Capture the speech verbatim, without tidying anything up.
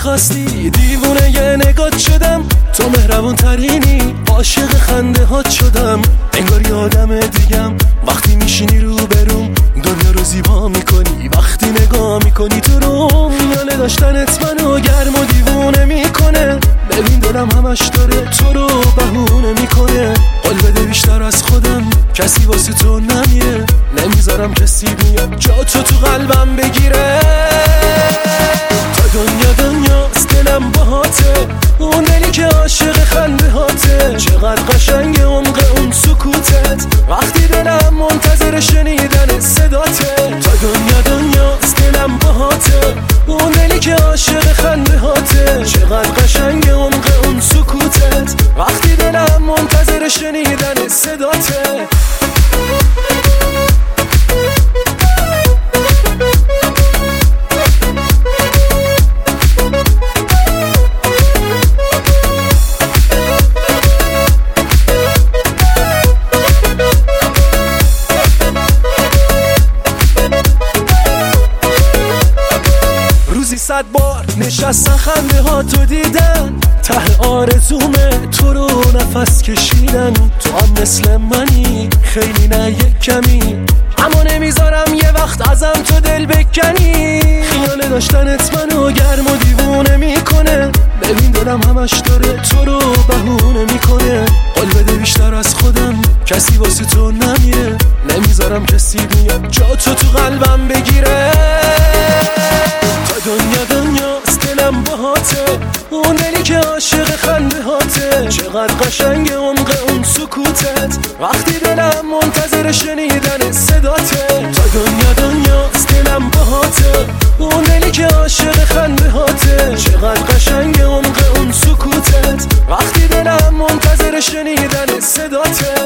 میخواستی دیوونه یه نگات شدم، تو مهربون ترینی، عاشق خنده هات شدم، انگار یه آدم دیگم. وقتی میشینی رو بروم دنیا رو زیبا میکنی، وقتی نگاه میکنی تو روم یاله داشتنت منو گرم و دیوونه میکنه. ببین دلم همش داره تو رو بهونه میکنه. قول بده بیشتر از خودم کسی واسه تو نمیه، نمیذارم کسی بیاد جا تو تو قلبم بگیره. تا دنیا دنیاست دلم باهاته، اون دلی که عاشق خنده هاته. چقدر قشنگ عمق اون سکوتت، وقتی دلم منتظر شنیدن صداته. تا دنیا دنیاست دلم باهاته، اون دلی که عاشق خنده هاته. چقدر قشنگ عمق اون سکوتت، وقتی دلم منتظر شنیدن صداته. روزی صد بار نشستن خنده ها تو دیدن، ته آرزومه تو رو نفس کشیدن. تو هم مثل منی خیلی نه یک کمی، اما نمیذارم یه وقت ازم تو دل بکنی. خیال داشتنت منو گرم و دیوونه میکنه. ببین دلم همش داره تو رو بهونه میکنه. قول بده بیشتر از خودم کسی واسه تو نمیه، نمیذارم کسی بیاد جا تو تو قلبم بگیره. تا دنیا دنیاست دلم باهاته، اون دلی که عاشق خنده هاته. چقدر قشنگ عمق اون سکوتت، وقتی دلم منتظر شنیدن صداته. تا دنیا دنیاست دلم باهاته، اون دلی که عاشق خنده هاته. چقدر قشنگ عمق اون سکوتت، وقتی دلم منتظر شنیدن صداته.